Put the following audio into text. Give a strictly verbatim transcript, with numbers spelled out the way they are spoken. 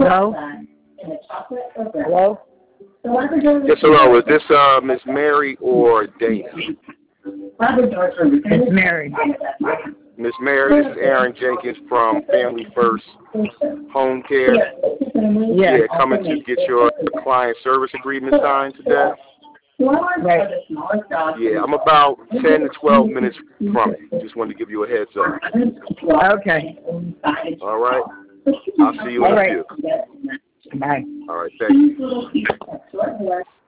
Hello? Hello? Yes, hello. Is this uh, Miss Mary or Dana? It's Mary. Miss Mary, this is Aaron Jenkins from Family First Home Care. Yes. Yeah, coming to get your client service agreement signed today. Right. Yeah, I'm about ten to twelve minutes from it. Just wanted to give you a heads up. Okay. All right. I'll see you in All a right. few. Bye. All right, thank you.